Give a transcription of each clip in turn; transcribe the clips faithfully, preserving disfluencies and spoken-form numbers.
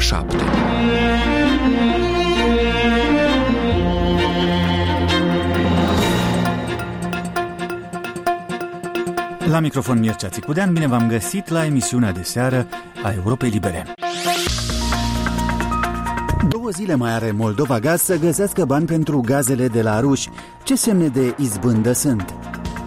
șapte. La microfon Mircea Țicudean, bine v-am găsit la emisiunea de seară a Europei Libere. Două zile mai are Moldova Gaz să găsească bani pentru gazele de la ruși. Ce semne de izbândă sunt?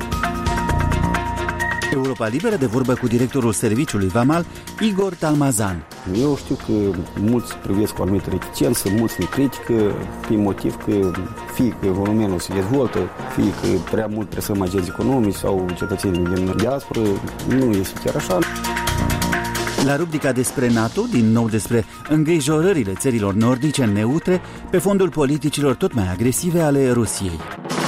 Europa Liberă de vorbă cu directorul serviciului Vamal, Igor Talmazan. Eu știu că mulți privesc cu anumită reticență, mulți ne critică, din motiv că fie că România nu se dezvoltă, fie că prea mult presăm agenți economici sau cetățenii din diaspora, nu este chiar așa. La rubrica despre NATO, din nou despre îngrijorările țărilor nordice neutre pe fondul politicilor tot mai agresive ale Rusiei.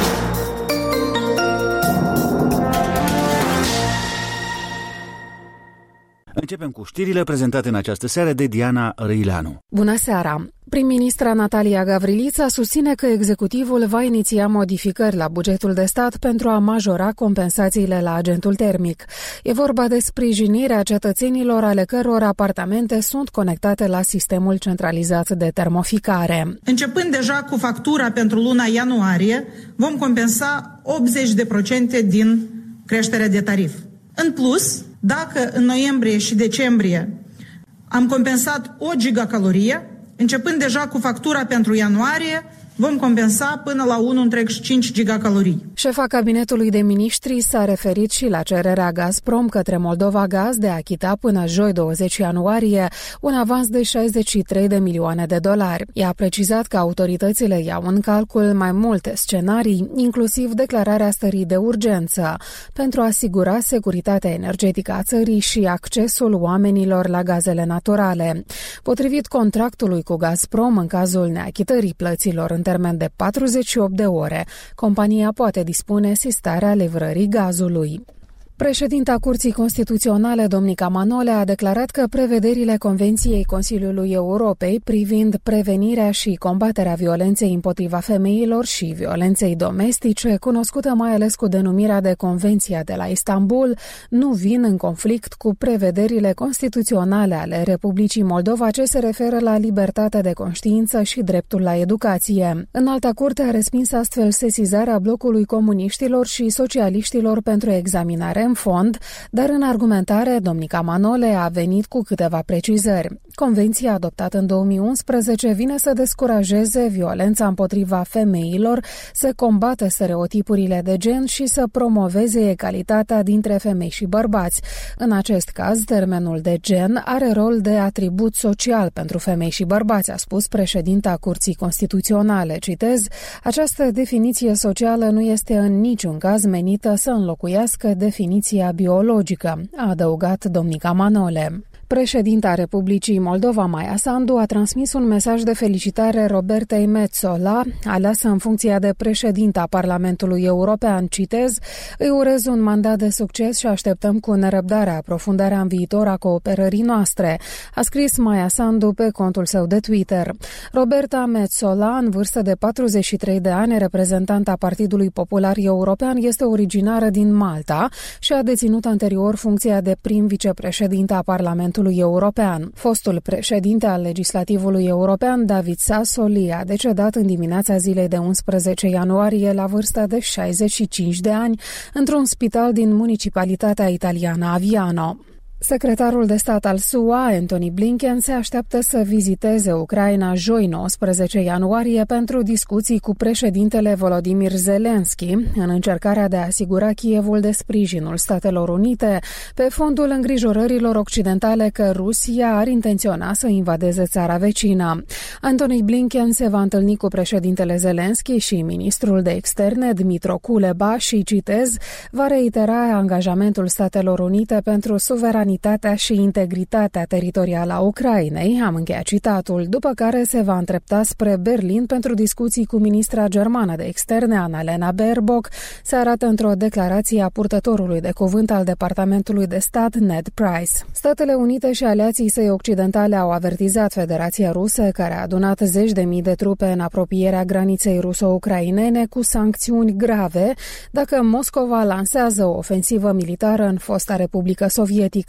Începem cu știrile prezentate în această seară de Diana Răileanu. Bună seara! Prim-ministra Natalia Gavrilița susține că executivul va iniția modificări la bugetul de stat pentru a majora compensațiile la agentul termic. E vorba de sprijinirea cetățenilor ale căror apartamente sunt conectate la sistemul centralizat de termoficare. Începând deja cu factura pentru luna ianuarie, vom compensa optzeci la sută din creșterea de tarif. În plus, dacă în noiembrie și decembrie am compensat o gigacalorie, începând deja cu factura pentru ianuarie, vom compensa până la unu virgulă cinci gigacalorii. Șefa cabinetului de miniștri s-a referit și la cererea Gazprom către Moldova Gaz de a achita până joi douăzeci ianuarie un avans de șaizeci și trei de milioane de dolari. Ea a precizat că autoritățile iau în calcul mai multe scenarii, inclusiv declararea stării de urgență, pentru a asigura securitatea energetică a țării și accesul oamenilor la gazele naturale. Potrivit contractului cu Gazprom, în cazul neachitării plăților în termen de patruzeci și opt de ore, compania poate dispune sistarea livrării gazului. Președinta Curții Constituționale, Domnica Manole, a declarat că prevederile Convenției Consiliului Europei privind prevenirea și combaterea violenței împotriva femeilor și violenței domestice, cunoscută mai ales cu denumirea de Convenția de la Istanbul, nu vin în conflict cu prevederile constituționale ale Republicii Moldova ce se referă la libertatea de conștiință și dreptul la educație. Înalta Curte a respins astfel sesizarea blocului comuniștilor și socialiștilor pentru examinare în fond, dar în argumentare, Domnica Manole a venit cu câteva precizări. Convenția adoptată în două mii unsprezece vine să descurajeze violența împotriva femeilor, să combată stereotipurile de gen și să promoveze egalitatea dintre femei și bărbați. În acest caz, termenul de gen are rol de atribut social pentru femei și bărbați, a spus președinta Curții Constituționale. Citez, această definiție socială nu este în niciun caz menită să înlocuiască definiția biologică, a adăugat Domnica Manole. Președinta Republicii Moldova, Maia Sandu, a transmis un mesaj de felicitare Robertei Metsola, aleasă în funcția de președinta Parlamentului European. Citez, îi urez un mandat de succes și așteptăm cu nerăbdare aprofundarea în viitor a cooperării noastre, a scris Maia Sandu pe contul său de Twitter. Roberta Metsola, în vârstă de patruzeci și trei de ani, reprezentanta Partidului Popular European, este originară din Malta și a deținut anterior funcția de prim vicepreședinte a Parlamentului European. Fostul președinte al Legislativului European, David Sassoli, a decedat în dimineața zilei de unsprezece ianuarie la vârsta de șaizeci și cinci de ani într-un spital din municipalitatea italiană Aviano. Secretarul de stat al S U A, Antony Blinken, se așteaptă să viziteze Ucraina joi nouăsprezece ianuarie pentru discuții cu președintele Volodymyr Zelensky în încercarea de a asigura Kievul de sprijinul Statelor Unite pe fondul îngrijorărilor occidentale că Rusia ar intenționa să invadeze țara vecină. Antony Blinken se va întâlni cu președintele Zelensky și ministrul de externe Dmytro Kuleba și, citez, va reitera angajamentul Statelor Unite pentru suveranitatea și integritatea teritorială a Ucrainei, am încheiat citatul, după care se va îndrepta spre Berlin pentru discuții cu ministra germană de externe, Annalena Baerbock, se arată într-o declarație a purtătorului de cuvânt al Departamentului de Stat, Ned Price. Statele Unite și aliații săi occidentale au avertizat Federația Rusă, care a adunat zeci de mii de trupe în apropierea graniței ruso-ucrainene, cu sancțiuni grave dacă Moscova lansează o ofensivă militară în fosta Republică Sovietică.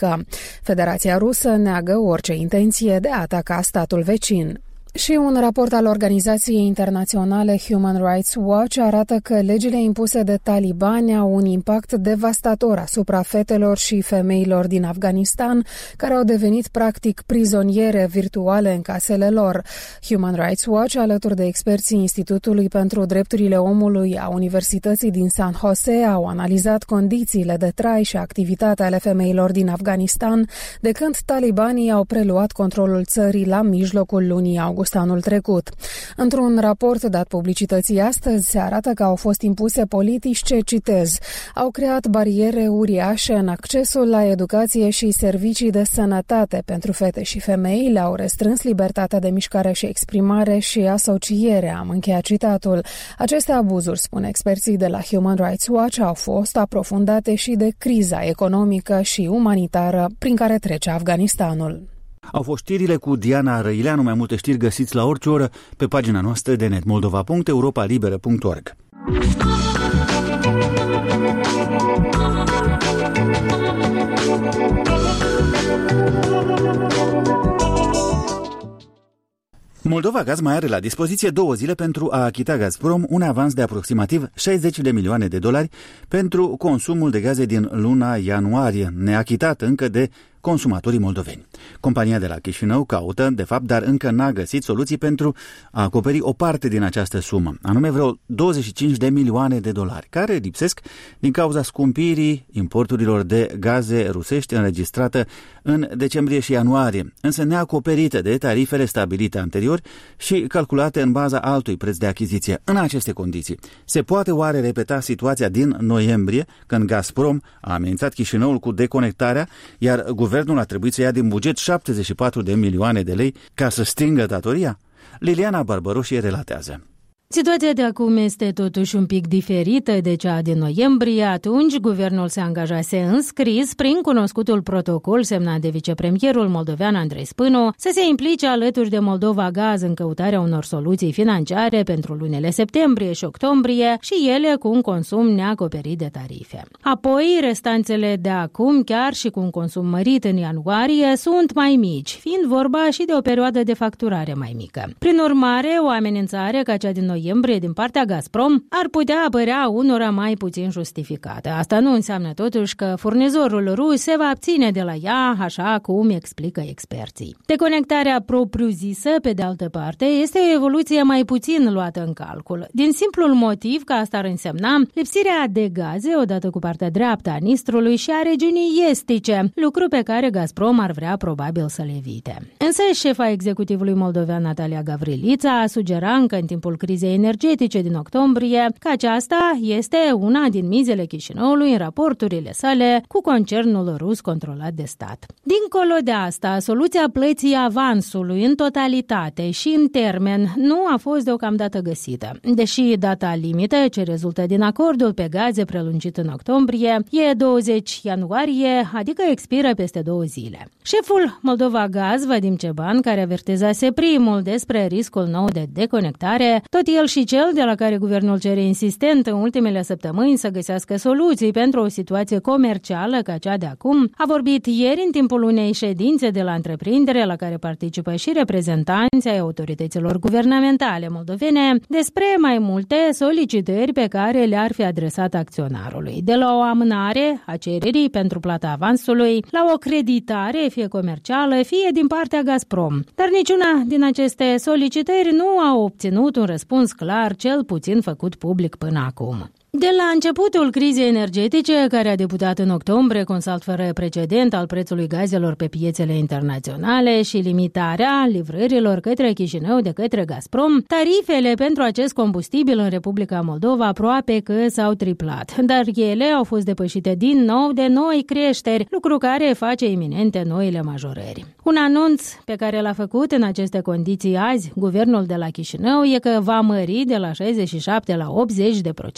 întâmplă. Federația Rusă neagă orice intenție de a ataca statul vecin. Și un raport al organizației internaționale Human Rights Watch arată că legile impuse de talibani au un impact devastator asupra fetelor și femeilor din Afganistan, care au devenit practic prizoniere virtuale în casele lor. Human Rights Watch, alături de experții Institutului pentru Drepturile Omului a Universității din San Jose, au analizat condițiile de trai și activitatea ale femeilor din Afganistan de când talibanii au preluat controlul țării la mijlocul lunii august anul trecut. Într-un raport dat publicității astăzi, se arată că au fost impuse politici ce, citez, au creat bariere uriașe în accesul la educație și servicii de sănătate pentru fete și femei, le-au restrâns libertatea de mișcare și exprimare și asociere, am încheiat citatul. Aceste abuzuri, spun experții de la Human Rights Watch, au fost aprofundate și de criza economică și umanitară prin care trece Afganistanul. Au fost știrile cu Diana Răileanu. Mai multe știri găsiți la orice oră pe pagina noastră de net moldova punct europa liberă punct org. Moldova Gaz mai are la dispoziție două zile pentru a achita Gazprom un avans de aproximativ șaizeci de milioane de dolari pentru consumul de gaze din luna ianuarie, neachitat încă de consumatorii moldoveni. Compania de la Chișinău caută, de fapt, dar încă n-a găsit soluții pentru a acoperi o parte din această sumă, anume vreo douăzeci și cinci de milioane de dolari, care lipsesc din cauza scumpirii importurilor de gaze rusești înregistrată în decembrie și ianuarie, însă neacoperită de tarifele stabilite anterior și calculate în baza altui preț de achiziție. În aceste condiții, se poate oare repeta situația din noiembrie, când Gazprom a amenințat Chișinăul cu deconectarea, iar guvernul a trebuit să ia din buget șaptezeci și patru de milioane de lei ca să stingă datoria? Liliana Barbaroșie relatează. Situația de acum este totuși un pic diferită de cea din noiembrie. Atunci, guvernul se angajase în scris, prin cunoscutul protocol semnat de vicepremierul moldovean Andrei Spânu, să se implice alături de Moldova Gaz în căutarea unor soluții financiare pentru lunile septembrie și octombrie și ele cu un consum neacoperit de tarife. Apoi, restanțele de acum, chiar și cu un consum mărit în ianuarie, sunt mai mici, fiind vorba și de o perioadă de facturare mai mică. Prin urmare, o amenințare ca cea din noiembrie noiembrie din partea Gazprom ar putea apărea unora mai puțin justificată. Asta nu înseamnă totuși că furnizorul rus se va abține de la ea, așa cum explică experții. Deconectarea propriu-zisă, pe de altă parte, este o evoluție mai puțin luată în calcul, din simplul motiv că asta ar însemna lipsirea de gaze odată cu partea dreaptă a Nistrului și a regiunii estice, lucru pe care Gazprom ar vrea probabil să le evite. Însă șefa executivului moldovean Natalia Gavrilița a sugerat încă în timpul crizei energetice din octombrie că aceasta este una din mizele Chișinăului în raporturile sale cu concernul rus controlat de stat. Dincolo de asta, soluția plății avansului în totalitate și în termen nu a fost deocamdată găsită, deși data limită ce rezultă din acordul pe gaze prelungit în octombrie e douăzeci ianuarie, adică expiră peste două zile. Șeful Moldova Gaz, Vadim Ceban, care avertizase primul despre riscul nou de deconectare, tot el și cel de la care guvernul cere insistent în ultimele săptămâni să găsească soluții pentru o situație comercială ca cea de acum, a vorbit ieri în timpul unei ședințe de la întreprindere la care participă și reprezentanții ai autorităților guvernamentale moldovene despre mai multe solicitări pe care le-ar fi adresat acționarului, de la o amânare a cererii pentru plata avansului la o creditare fie comercială, fie din partea Gazprom. Dar niciuna din aceste solicitări nu a obținut un răspuns clar, cel puțin făcut public până acum. De la începutul crizei energetice, care a debutat în octombrie cu un salt fără precedent al prețului gazelor pe piețele internaționale și limitarea livrărilor către Chișinău de către Gazprom, tarifele pentru acest combustibil în Republica Moldova aproape că s-au triplat, dar ele au fost depășite din nou de noi creșteri, lucru care face iminente noile majorări. Un anunț pe care l-a făcut în aceste condiții azi guvernul de la Chișinău e că va mări de la șaizeci și șapte la optzeci de procente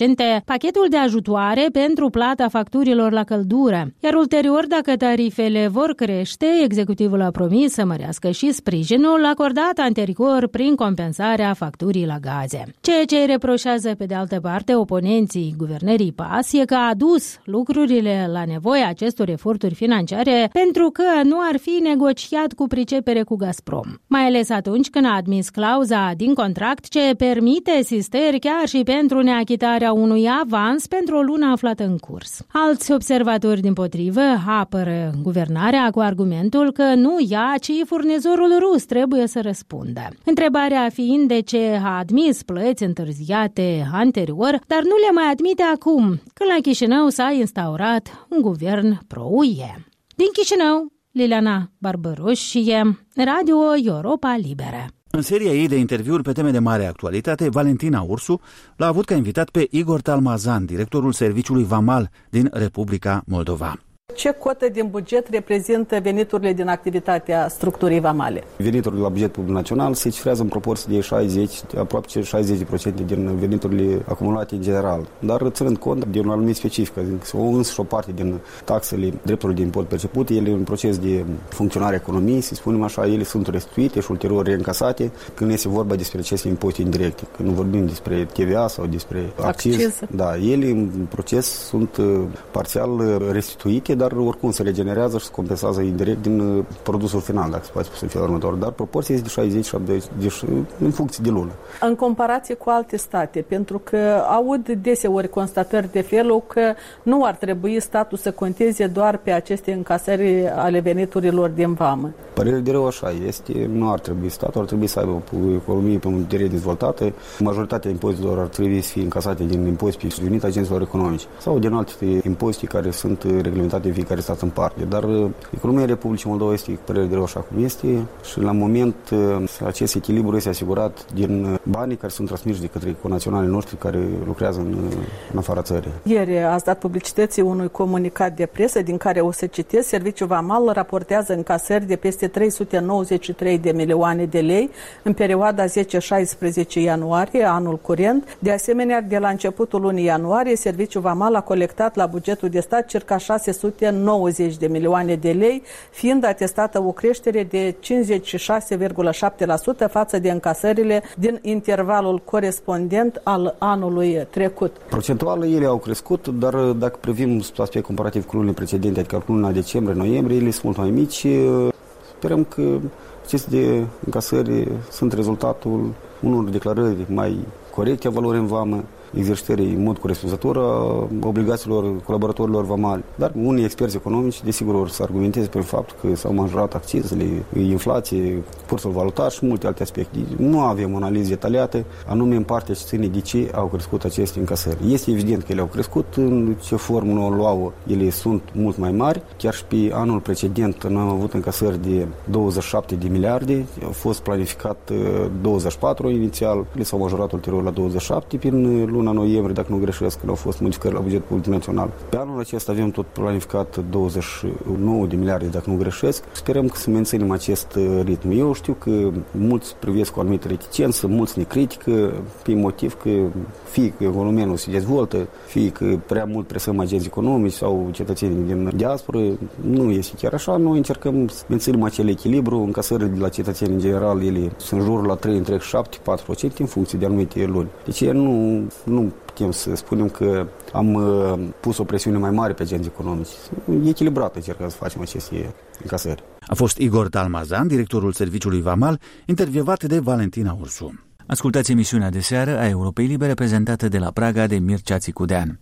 pachetul de ajutoare pentru plata facturilor la căldură. Iar ulterior, dacă tarifele vor crește, executivul a promis să mărească și sprijinul acordat anterior prin compensarea facturii la gaze. Ceea ce îi reproșează pe de altă parte oponenții guvernării P A S e că a adus lucrurile la nevoia acestor eforturi financiare pentru că nu ar fi negociat cu pricepere cu Gazprom. Mai ales atunci când a admis clauza din contract ce permite sisteri chiar și pentru neachitarea unui avans pentru o lună aflată în curs. Alți observatori dimpotrivă apără guvernarea cu argumentul că nu ea, ci furnizorul rus trebuie să răspundă. Întrebarea fiind de ce a admis plăți întârziate anterior, dar nu le mai admite acum, când la Chișinău s-a instaurat un guvern pro-U E. Din Chișinău, Liliana Barbaroșie, Radio Europa Liberă. În seria ei de interviuri pe teme de mare actualitate, Valentina Ursu l-a avut ca invitat pe Igor Talmazan, directorul Serviciului Vamal din Republica Moldova. Ce cotă din buget reprezintă veniturile din activitatea structurii vamale? Veniturile la bugetul național se cifrează în proporție de șaizeci, aproape șaizeci la sută din veniturile acumulate în general. Dar ținând cont de un anumit specific, o însă și o parte din taxele, drepturile de import percepute, ele în proces de funcționare a economiei, să spunem așa, ele sunt restituite și ulterior reîncasate când este vorba despre aceste impozite indirecte. Când vorbim despre T V A sau despre acciz, da, ele în proces sunt parțial restituite, dar oricum se regenerează și se compensează indirect din produsul final, dacă se poate spune în felul următor. Dar proporția este de șaizeci șaptezeci în funcție de lună. În comparație cu alte state, pentru că aud deseori constatări de felul că nu ar trebui statul să conteze doar pe aceste încasări ale veniturilor din vamă. Părerea de rău așa este, nu ar trebui statul, ar trebui să aibă o economie pe un teren dezvoltată, majoritatea impozitelor ar trebui să fie încasate din impozite și venit agenților economici sau din alte impozite care sunt reglementate în fiecare stat în parte. Dar economia Republicii Moldova este, părere de rău așa cum este și la moment acest echilibru este asigurat din banii care sunt transmiși de către conaționalii noștri care lucrează în, în afara țării. Ieri ați dat publicității unui comunicat de presă din care o să citesc: Serviciul Vamal raportează încasări de peste trei sute nouăzeci și trei de milioane de lei în perioada zece șaisprezece ianuarie, anul curent. De asemenea, de la începutul lunii ianuarie, Serviciul Vamal a colectat la bugetul de stat circa șase sute nouăzeci de milioane de lei, fiind atestată o creștere de cincizeci și șase virgulă șapte la sută față de încasările din intervalul corespondent al anului trecut. Procentual ele au crescut, dar dacă privim aspect comparativ cu lunile precedente, adică cu luna decembrie-noiembrie, ele sunt mult mai mici. Sperăm că aceste încasări sunt rezultatul unor declarări mai corecte a valorii în vamă, exercitării în mod corespunzător a obligațiilor colaboratorilor vamali. Dar unii experți economici, desigur, or să argumenteze pe faptul că s-au majorat accizele, inflație, cursul valutar și multe alte aspecte. Nu avem o analiză detaliată, anume în partea ce ține de ce au crescut aceste încasări. Este evident că ele au crescut, în ce formă o luau, ele sunt mult mai mari. Chiar și pe anul precedent noi am avut încasări de douăzeci și șapte de miliarde, au fost planificat douăzeci și patru inițial, le s-au majorat ulterior la douăzeci și șapte prin luna noiembrie, dacă nu greșesc, când au fost modificări la bugetul public național. Pe anul acesta avem tot planificat douăzeci și nouă de miliarde, dacă nu greșesc. Sperăm că să menținem acest ritm. Eu știu că mulți privesc cu o anumită reticență, mulți ne critică pe motiv că fie că economia nu se dezvoltă, fie că prea mult presăm agenți economici sau cetățenii din diaspora. Nu este chiar așa. Noi încercăm să menținem acel echilibru. Încasările de la cetățenii în general, ele sunt în jurul la trei virgulă șapte patru la sută în funcție de anumite luni. Deci nu, nu putem să spunem că am uh, pus o presiune mai mare pe agenții economici. Echilibrat încercăm să facem aceste încasări. A fost Igor Talmazan, directorul Serviciului Vamal, intervievat de Valentina Ursu. Ascultați emisiunea de seară a Europei Libere, prezentată de la Praga de Mircea Țicudean.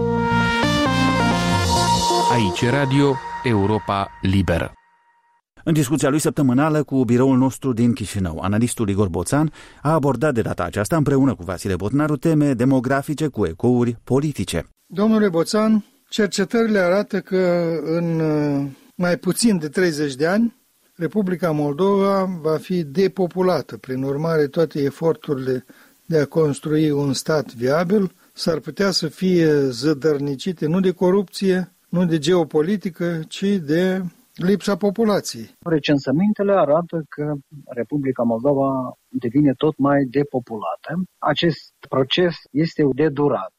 Aici Radio Europa Liberă. În discuția lui săptămânală cu biroul nostru din Chișinău, analistul Igor Boțan a abordat de data aceasta împreună cu Vasile Botnaru teme demografice cu ecouri politice. Domnule Boțan, cercetările arată că în mai puțin de treizeci de ani Republica Moldova va fi depopulată. Prin urmare, toate eforturile de a construi un stat viabil s-ar putea să fie zădărnicite nu de corupție, nu de geopolitică, ci de lipsa populației. Recensămintele arată că Republica Moldova devine tot mai depopulată. Acest proces este de durată.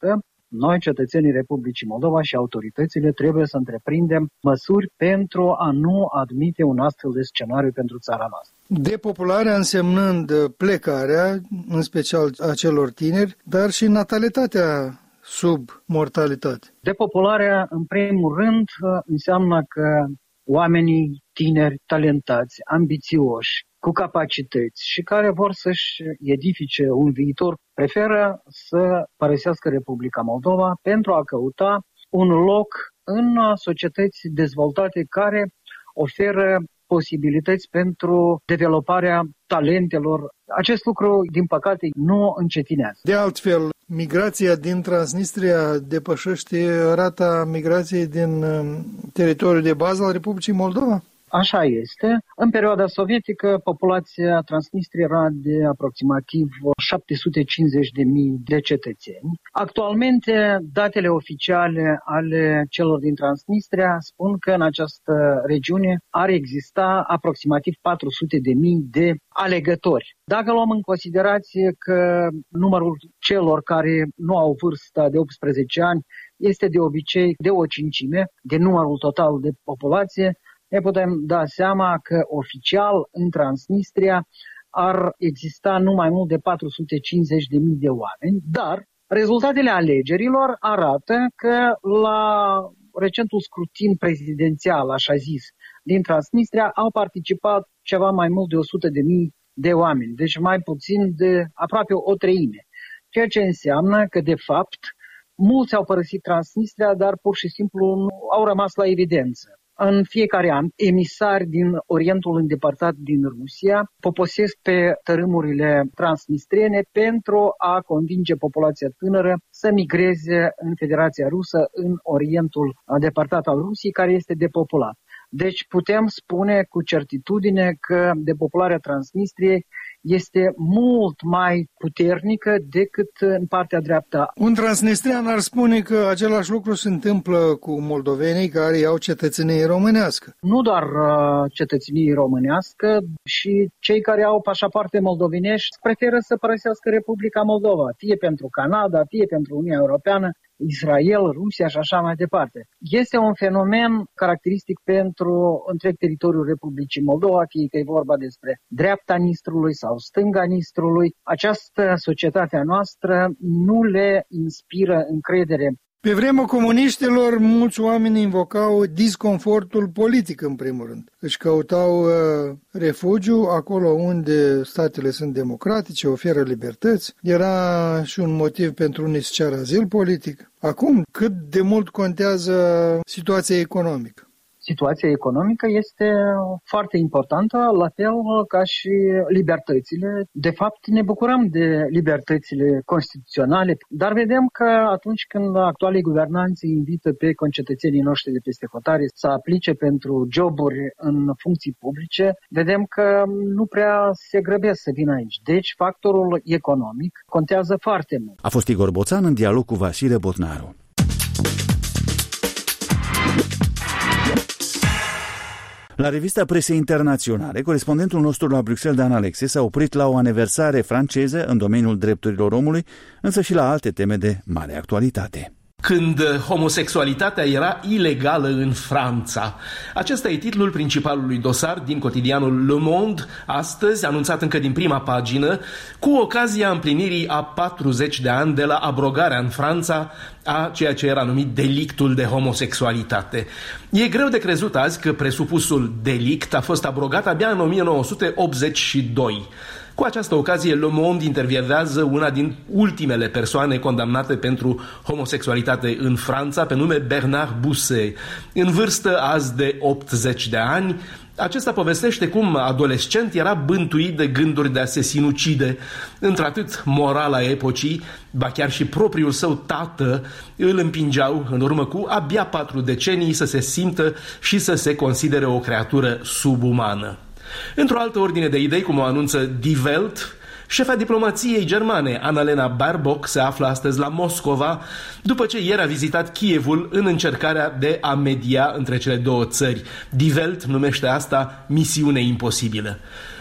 noi, cetățenii Republicii Moldova și autoritățile, trebuie să întreprindem măsuri pentru a nu admite un astfel de scenariu pentru țara noastră. Depopularea însemnând plecarea, în special a celor tineri, dar și natalitatea sub mortalitate. Depopularea, în primul rând, înseamnă că oamenii tineri, talentați, ambițioși, cu capacități și care vor să-și edifice un viitor, preferă să părăsească Republica Moldova pentru a căuta un loc în societăți dezvoltate care oferă posibilități pentru dezvoltarea talentelor. Acest lucru, din păcate, nu încetinează. De altfel, migrația din Transnistria depășește rata migrației din teritoriul de bază al Republicii Moldova? Așa este. În perioada sovietică, populația Transnistriei era de aproximativ șapte sute cincizeci de mii de cetățeni. Actualmente, datele oficiale ale celor din Transnistria spun că în această regiune ar exista aproximativ patru sute de mii de alegători. Dacă luăm în considerație că numărul celor care nu au vârsta de optsprezece ani este de obicei de o cincime de numărul total de populație, ne putem da seama că oficial în Transnistria ar exista nu mai mult de patru sute cincizeci de mii de oameni, dar rezultatele alegerilor arată că la recentul scrutin prezidențial, așa zis, din Transnistria au participat ceva mai mult de o sută de mii de oameni, deci mai puțin de aproape o treime, ceea ce înseamnă că de fapt mulți au părăsit Transnistria, dar pur și simplu nu au rămas la evidență. În fiecare an, emisari din Orientul îndepărtat din Rusia poposesc pe tărâmurile transnistriene pentru a convinge populația tânără să migreze în Federația Rusă, în Orientul îndepărtat al Rusiei, care este depopulat. Deci putem spune cu certitudine că depopularea Transnistriei este mult mai puternică decât în partea dreaptă. Un transnistrian ar spune că același lucru se întâmplă cu moldovenii care au cetățenie românească. Nu doar uh, cetățenie românească, și cei care au pașapoarte moldovenești preferă să părăsească Republica Moldova, fie pentru Canada, fie pentru Uniunea Europeană, Israel, Rusia și așa mai departe. Este un fenomen caracteristic pentru întreg teritoriul Republicii Moldova, fie că e vorba despre dreapta Nistrului sau stânga Nistrului. Această societate a noastră nu le inspiră încredere. Pe vremea comuniștilor, mulți oameni invocau disconfortul politic, în primul rând. Își căutau uh, refugiu acolo unde statele sunt democratice, oferă libertăți. Era și un motiv pentru unii să ceară azil politic. Acum, cât de mult contează situația economică? Situația economică este foarte importantă, la fel ca și libertățile. De fapt, ne bucurăm de libertățile constituționale, dar vedem că atunci când actualii guvernanți invită pe concetățenii noștri de peste hotare să aplice pentru joburi în funcții publice, vedem că nu prea se grăbesc să vină aici. Deci, factorul economic contează foarte mult. A fost Igor Boțan în dialog cu Vasile Botnaru. La revista Presei Internaționale, corespondentul nostru la Bruxelles, Dan Alexe, s-a oprit la o aniversare franceză în domeniul drepturilor omului, însă și la alte teme de mare actualitate. Când homosexualitatea era ilegală în Franța. Acesta e titlul principalului dosar din cotidianul Le Monde, astăzi, anunțat încă din prima pagină, cu ocazia împlinirii a patruzeci de ani de la abrogarea în Franța a ceea ce era numit delictul de homosexualitate. E greu de crezut azi că presupusul delict a fost abrogat abia în o mie nouă sute optzeci și doi. Cu această ocazie, Le Monde intervievează una din ultimele persoane condamnate pentru homosexualitate în Franța, pe nume Bernard Bousset. În vârstă azi de optzeci de ani, acesta povestește cum, adolescent, era bântuit de gânduri de a se sinucide. Într-atât, morala epocii, ba chiar și propriul său tată, îl împingeau, în urmă cu abia patru decenii, să se simtă și să se considere o creatură subumană. Într-o altă ordine de idei, cum o anunță Die Welt, șefa diplomației germane, Annalena Baerbock, se află astăzi la Moscova, după ce ieri a vizitat Kievul în încercarea de a media între cele două țări. Die Welt numește asta misiune imposibilă.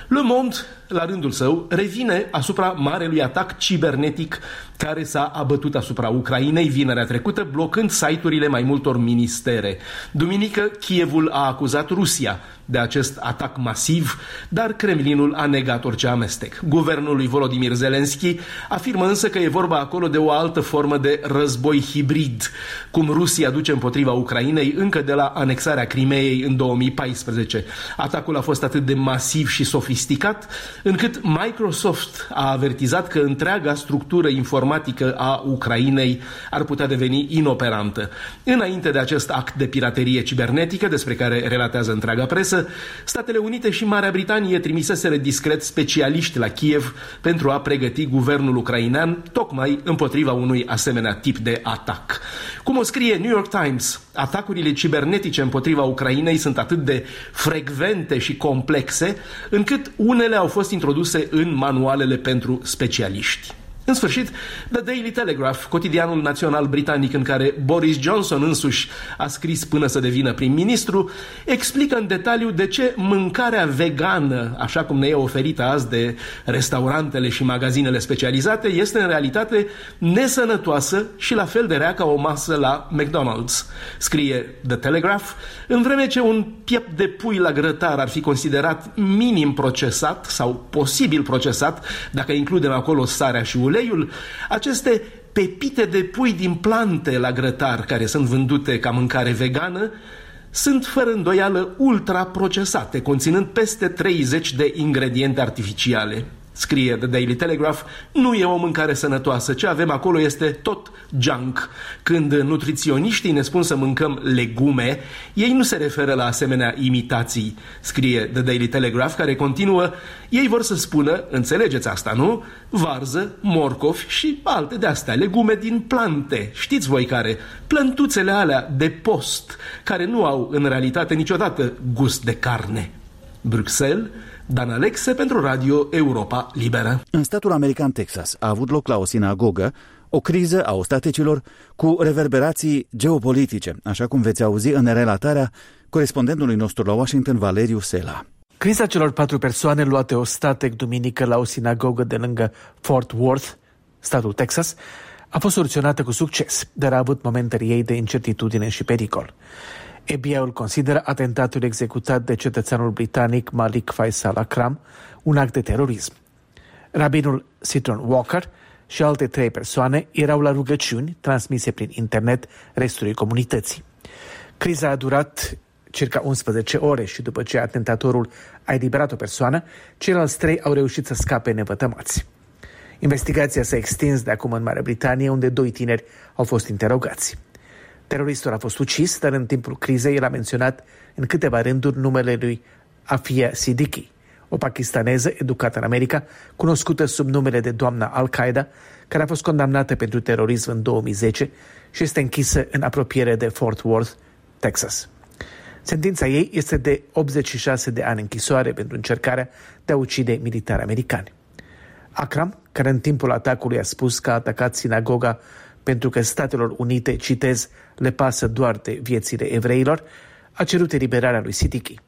Le Monde, la rândul său, revine asupra marelui atac cibernetic care s-a abătut asupra Ucrainei vinerea trecută, blocând site-urile mai multor ministere. Duminică, Kievul a acuzat Rusia de acest atac masiv, dar Kremlinul a negat orice amestec. Guvernul lui Volodymyr Zelensky afirmă însă că e vorba acolo de o altă formă de război hibrid, cum Rusia duce împotriva Ucrainei încă de la anexarea Crimeei în două mii paisprezece. Atacul a fost atât de masiv și sofisticat, încât Microsoft a avertizat că întreaga structură informatică a Ucrainei ar putea deveni inoperantă. Înainte de acest act de piraterie cibernetică, despre care relatează întreaga presă, Statele Unite și Marea Britanie trimiseseră discret specialiști la Kiev pentru a pregăti guvernul ucrainean tocmai împotriva unui asemenea tip de atac. Cum o scrie New York Times, atacurile cibernetice împotriva Ucrainei sunt atât de frecvente și complexe, încât unele au fost introduse în manualele pentru specialiști. În sfârșit, The Daily Telegraph, cotidianul național britanic în care Boris Johnson însuși a scris până să devină prim-ministru, explică în detaliu de ce mâncarea vegană, așa cum ne e oferită azi de restaurantele și magazinele specializate, este în realitate nesănătoasă și la fel de rea ca o masă la McDonald's. Scrie The Telegraph, în vreme ce un piept de pui la grătar ar fi considerat minim procesat sau posibil procesat, dacă includem acolo sarea și ulei, aceste pepite de pui din plante la grătar, care sunt vândute ca mâncare vegană, sunt fără îndoială ultraprocesate, conținând peste treizeci de ingrediente artificiale. Scrie The Daily Telegraph, nu e o mâncare sănătoasă, ce avem acolo este tot junk. Când nutriționiștii ne spun să mâncăm legume, ei nu se referă la asemenea imitații. Scrie The Daily Telegraph, care continuă, ei vor să spună, înțelegeți asta, nu? Varză, morcovi și alte de-astea, legume din plante. Știți voi care? Plântuțele alea de post, care nu au în realitate niciodată gust de carne. Bruxelles, Dan Alexe pentru Radio Europa Liberă. În statul american Texas a avut loc la o sinagogă o criză a ostaticilor cu reverberații geopolitice, așa cum veți auzi în relatarea corespondentului nostru la Washington, Valeriu Sela. Criza celor patru persoane luate ostatec duminică la o sinagogă de lângă Fort Worth, statul Texas, a fost soluționată cu succes, dar a avut momentele ei de incertitudine și pericol. F B I-ul consideră atentatul executat de cetățeanul britanic Malik Faisal Akram un act de terorism. Rabinul Seton Walker și alte trei persoane erau la rugăciuni transmise prin internet restului comunității. Criza a durat circa unsprezece ore și după ce atentatorul a eliberat o persoană, ceilalți trei au reușit să scape nevătămați. Investigația s-a extins de acum în Marea Britanie, unde doi tineri au fost interogați. Teroristul a fost ucis, dar în timpul crizei el a menționat în câteva rânduri numele lui Afia Siddiqui, o pakistaneză educată în America, cunoscută sub numele de doamna Al-Qaeda, care a fost condamnată pentru terorism în două mii zece și este închisă în apropiere de Fort Worth, Texas. Sentința ei este de optzeci și șase de ani închisoare pentru încercarea de a ucide militari americani. Akram, care în timpul atacului a spus că a atacat sinagoga pentru că Statelor Unite, citez, le pasă doar de viețile evreilor, a cerut eliberarea lui Siddiqui.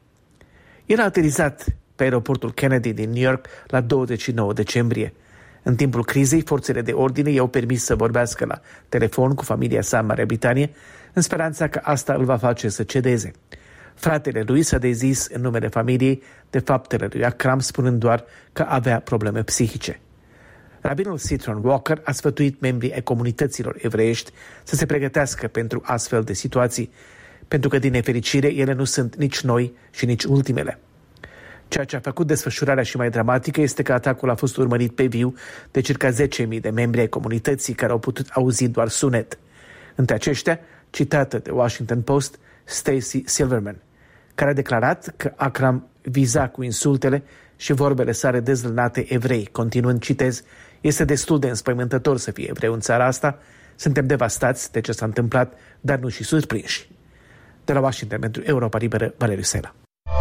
El a aterizat pe aeroportul Kennedy din New York la douăzeci și nouă decembrie. În timpul crizei, forțele de ordine i-au permis să vorbească la telefon cu familia sa în Marea Britanie, în speranța că asta îl va face să cedeze. Fratele lui s-a dezis în numele familiei de faptele lui Akram, spunând doar că avea probleme psihice. Rabinul Seton Walker a sfătuit membrii ai comunităților evreiești să se pregătească pentru astfel de situații, pentru că, din nefericire, ele nu sunt nici noi și nici ultimele. Ceea ce a făcut desfășurarea și mai dramatică este că atacul a fost urmărit pe viu de circa zece mii de membri ai comunității care au putut auzi doar sunet. Între aceștia, citată de Washington Post, Stacy Silverman, care a declarat că Akram viza cu insultele și vorbele sale dezlănate evrei, continuând, citez, este destul de înspăimântător să fie evreu în țara asta, suntem devastați de ce s-a întâmplat, dar nu și surprinși. De la Washington pentru Europa Liberă, Valeriu Sela.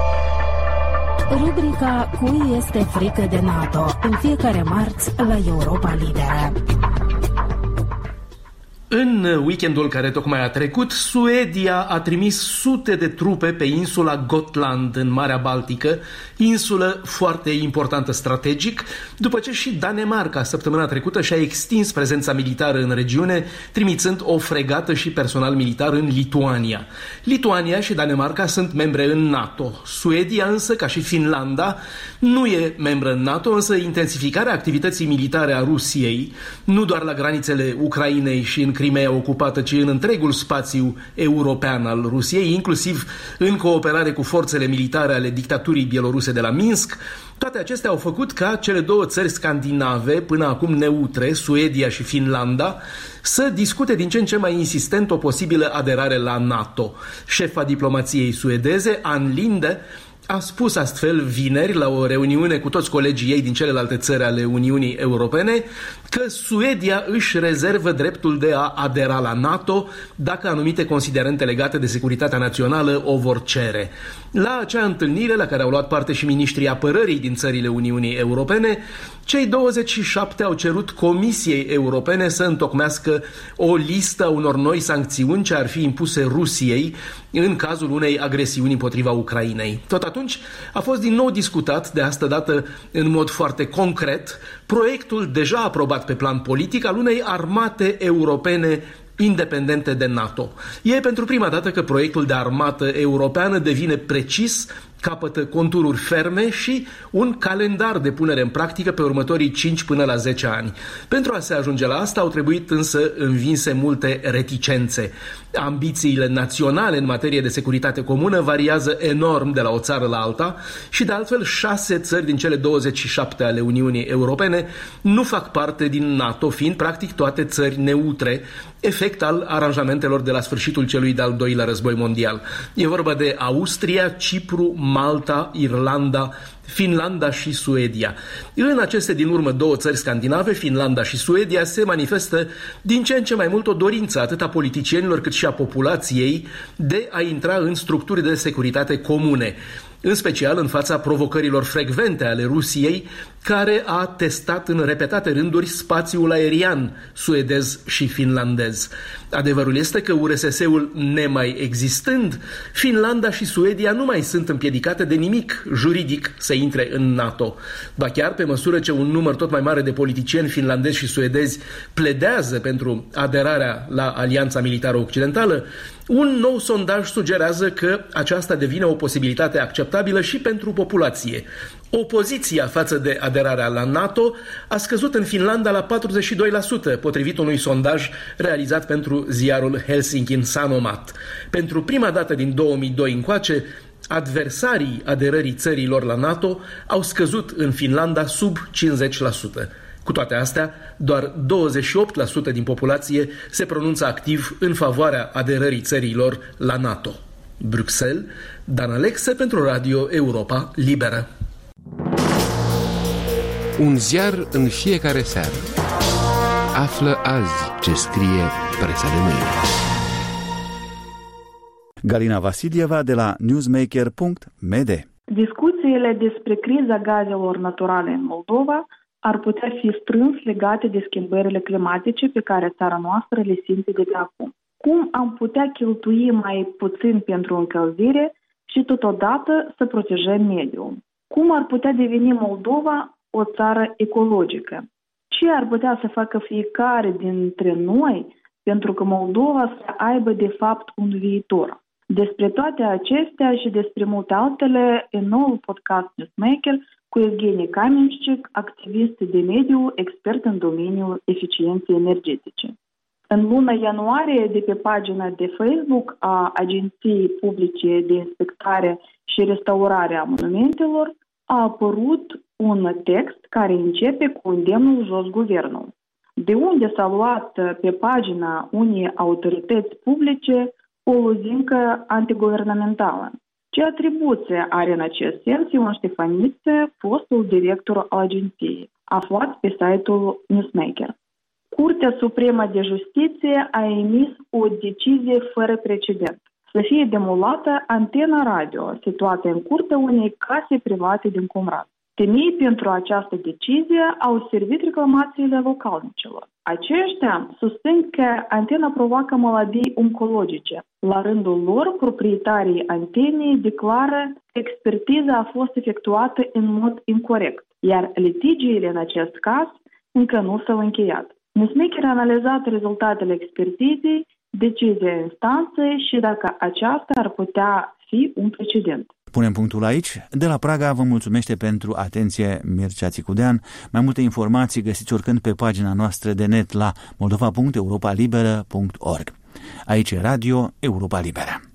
Rubrica Cui este frică de NATO, în fiecare marți la Europa Liberă. În weekendul care tocmai a trecut, Suedia a trimis sute de trupe pe insula Gotland în Marea Baltică, insulă foarte importantă strategic, după ce și Danemarca săptămâna trecută și-a extins prezența militară în regiune, trimițând o fregată și personal militar în Lituania. Lituania și Danemarca sunt membre în NATO. Suedia însă, ca și Finlanda, nu e membră în NATO, însă intensificarea activității militare a Rusiei, nu doar la granițele Ucrainei și în Crimea ocupată, ci în întregul spațiu european al Rusiei, inclusiv în cooperare cu forțele militare ale dictaturii bieloruse de la Minsk. Toate acestea au făcut ca cele două țări scandinave, până acum neutre, Suedia și Finlanda, să discute din ce în ce mai insistent o posibilă aderare la NATO. Șefa diplomației suedeze, Ann Linde, a spus astfel vineri la o reuniune cu toți colegii ei din celelalte țări ale Uniunii Europene că Suedia își rezervă dreptul de a adera la NATO dacă anumite considerente legate de securitatea națională o vor cere. La acea întâlnire, la care au luat parte și miniștrii apărării din țările Uniunii Europene, cei douăzeci și șapte au cerut Comisiei Europene să întocmească o listă a unor noi sancțiuni ce ar fi impuse Rusiei în cazul unei agresiuni împotriva Ucrainei. Tot atunci a fost din nou discutat, de asta dată în mod foarte concret, proiectul deja aprobat pe plan politic al unei armate europene independente de NATO. E pentru prima dată că proiectul de armată europeană devine precis, capătă contururi ferme și un calendar de punere în practică pe următorii cinci până la zece ani. Pentru a se ajunge la asta au trebuit însă învinse multe reticențe. Ambițiile naționale în materie de securitate comună variază enorm de la o țară la alta și de altfel șase țări din cele douăzeci și șapte ale Uniunii Europene nu fac parte din NATO, fiind practic toate țări neutre, efect al aranjamentelor de la sfârșitul celui de-al doilea război mondial. E vorba de Austria, Cipru, Malta, Irlanda, Finlanda și Suedia. În aceste din urmă două țări scandinave, Finlanda și Suedia, se manifestă din ce în ce mai mult o dorință atât a politicienilor cât și a populației de a intra în structuri de securitate comune, în special în fața provocărilor frecvente ale Rusiei, care a testat în repetate rânduri spațiul aerian suedez și finlandez. Adevărul este că U R S S-ul nemai existând, Finlanda și Suedia nu mai sunt împiedicate de nimic juridic să intre în NATO. Ba chiar, pe măsură ce un număr tot mai mare de politicieni finlandezi și suedezi pledează pentru aderarea la Alianța Militară Occidentală, un nou sondaj sugerează că aceasta devine o posibilitate acceptabilă și pentru populație. Opoziția față de aderarea la NATO a scăzut în Finlanda la patruzeci și doi la sută, potrivit unui sondaj realizat pentru ziarul Helsingin Sanomat. Pentru prima dată din două mii doi încoace, adversarii aderării țărilor la NATO au scăzut în Finlanda sub cincizeci la sută. Cu toate astea, doar douăzeci și opt la sută din populație se pronunță activ în favoarea aderării țărilor la NATO. Bruxelles, Dan Alexe pentru Radio Europa Liberă. Un ziar în fiecare seară. Află azi ce scrie presa de mâine. Galina Vasilieva de la newsmaker punct m d. Discuțiile despre criza gazelor naturale în Moldova ar putea fi strâns legate de schimbările climatice pe care țara noastră le simte de pe acum. Cum am putea cheltui mai puțin pentru încălzire și totodată să protejăm mediul? Cum ar putea deveni Moldova o țară ecologică? Ce ar putea să facă fiecare dintre noi pentru că Moldova să aibă de fapt un viitor? Despre toate acestea și despre multe altele în noul podcast Newsmaker cu Evgenie Kamenșcic, activist de mediu, expert în domeniul eficienței energetice. În luna ianuarie, de pe pagina de Facebook a Agenției Publice de Inspectare și Restaurare a Monumentelor, a apărut un text care începe cu îndemnul jos guvernul, de unde s-a luat pe pagina unei autorități publice o luzincă antiguvernamentală. Ce atribuție are în acest sens Ion Ștefăniță, fostul director al agenției, aflat pe site-ul Newsmaker. Curtea Supremă de Justiție a emis o decizie fără precedent. Să fie demolată antena radio situată în curtea unei case private din Comrat. Temei pentru această decizie au servit reclamațiile localnicilor. Aceștia susțin că antena provoacă maladii oncologice. La rândul lor, proprietarii antenei declară că expertiza a fost efectuată în mod incorect, iar litigiile în acest caz încă nu s-au încheiat. Newsmaker a analizat rezultatele expertizei, decizia instanței și dacă aceasta ar putea fi un precedent. Punem punctul aici. De la Praga vă mulțumește pentru atenție Mircea Țicudean. Mai multe informații găsiți oricând pe pagina noastră de net la moldova punct europa liberă punct org. Aici e Radio Europa Liberă.